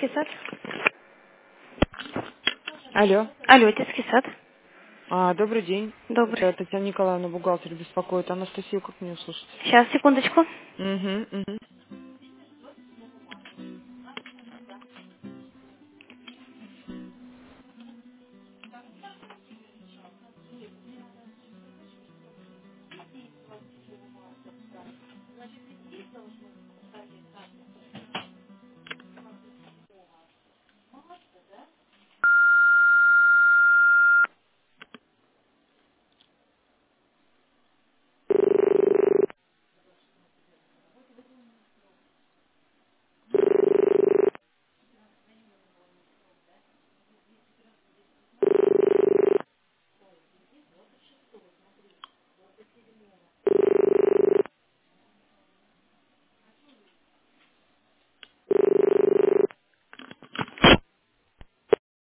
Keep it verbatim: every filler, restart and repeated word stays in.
детский сад. Алло. Алло, детский сад. А, добрый день. Добрый. Это Татьяна Николаевна, бухгалтер, беспокоит. Анастасию, как мне услышать? Сейчас, секундочку. Угу, угу.